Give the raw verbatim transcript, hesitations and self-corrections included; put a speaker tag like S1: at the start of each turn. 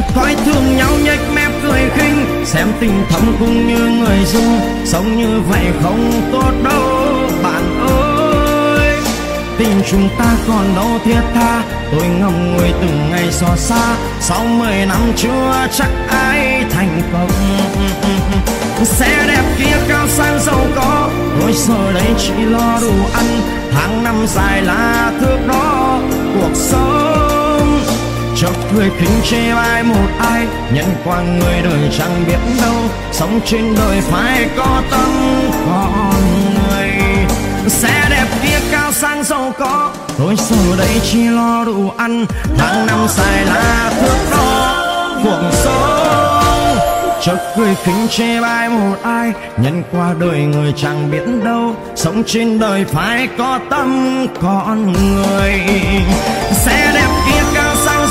S1: Coi thường nhau nhếch mép cười khinh, xem tình thâm cũng như người dung, sống như vậy không tốt đâu bạn ơi. Tình chúng ta còn đâu thiết tha, tôi ngậm ngùi từng ngày xót xa, sau mười năm chưa chắc ai thành công. Xe đẹp kia cao sang giàu có, tôi giờ đây chỉ lo đủ ăn, tháng năm dài là thước đo cuộc sống. Chọc cười khinh chê bai một ai, nhận qua người đời chẳng biết đâu, sống trên đời phải có tâm con người. Xe đẹp kia cao sang giàu có, tôi giờ đây chỉ lo đủ ăn, tháng năm dài là thước đo cuộc sống. Chọc cười khinh chê bai một ai, nhận qua đời người chẳng biết đâu, sống trên đời phải có tâm con người. Xe đẹp kia